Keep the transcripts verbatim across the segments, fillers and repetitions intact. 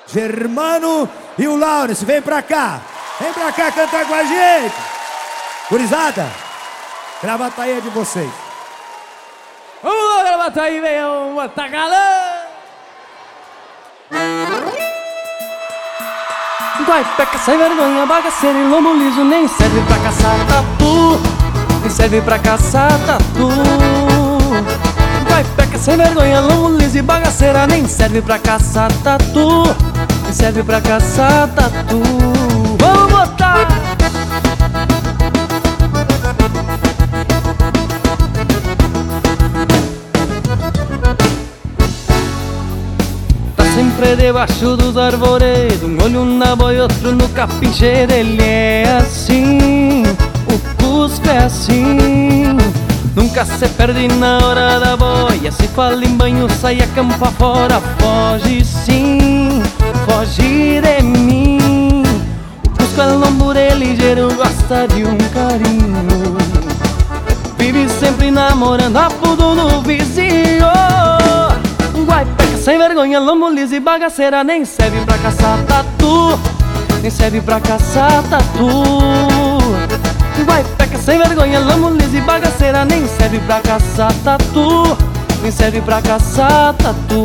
Germano e o Laurence, vem pra cá. Vem pra cá cantar com a gente. Gurizada, Gravataí é de vocês. Vamos lá, Gravataí, venham, bota galã. Guaipeca, sem vergonha, bagaceira e lombo liso, nem serve pra caçar tatu, nem serve pra caçar tatu. Guaipeca, sem vergonha, lombo liso e bagaceira, nem serve pra caçar tatu, nem serve pra caçar tatu. Vamos botar! Sempre debaixo dos arvoredos, um olho na boia, outro no capincheiro. Ele é assim, o Cusco é assim. Nunca se perde na hora da boia, se fala em banho, sai a campo fora. Foge sim, foge de mim. O Cusco é lomburê ligeiro, gosta de um carinho. Vive sempre namorando a pudo no vizinho. Guaipeca, sem vergonha, lombo liso e bagaceira, nem serve pra caçar tatu, nem serve pra caçar tatu. Guaipeca, sem vergonha, lombo liso e bagaceira, nem serve pra caçar tatu, nem serve pra caçar tatu.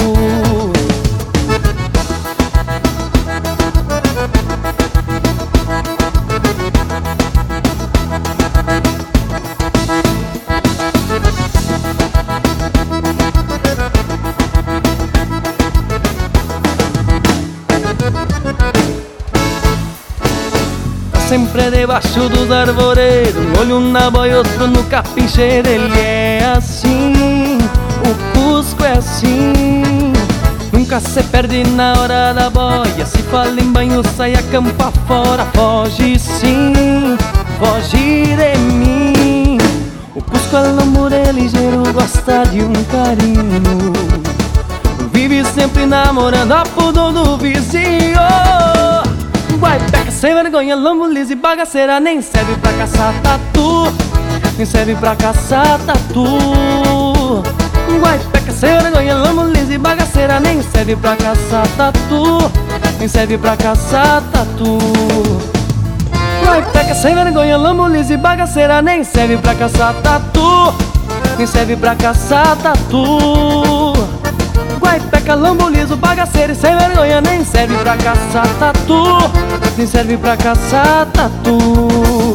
Sempre debaixo dos arvoredos, um olho na boia, outro no capincheiro. Ele é assim, o Cusco é assim. Nunca se perde na hora da boia, se fala em banho, sai a campo afora. Foge sim, foge de mim. O Cusco é lomburê ligeiro, gosta de um carinho. Vive sempre namorando a pudor do vizinho. Guaipeca, sem vergonha, lombo liso e bagaceira, nem serve pra caçar tatu, nem serve pra caçar tatu. Guaipeca, sem vergonha, lombo liso e bagaceira, nem serve pra caçar tatu, nem serve pra caçar tatu. Guaipeca, sem vergonha, lombo liso e bagaceira, nem serve pra caçar tatu, nem serve pra caçar tatu. Guaipeca, lombo liso, bagaceiro e sem vergonha, nem serve pra caçar tatu, nem serve pra caçar tatu.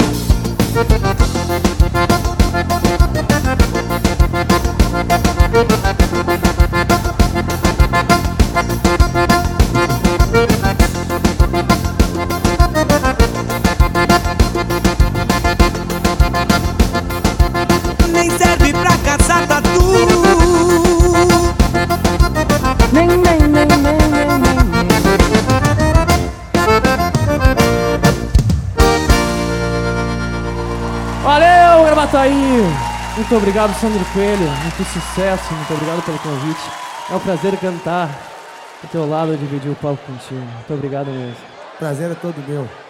Nem serve pra caçar tatu. Nem, nem, nem, nem, nem, nem. Valeu, Gravataí! Muito obrigado, Sandro Coelho. Muito sucesso, muito obrigado pelo convite. É um prazer cantar ao teu lado e dividir o palco contigo. Muito obrigado mesmo. Prazer é todo meu.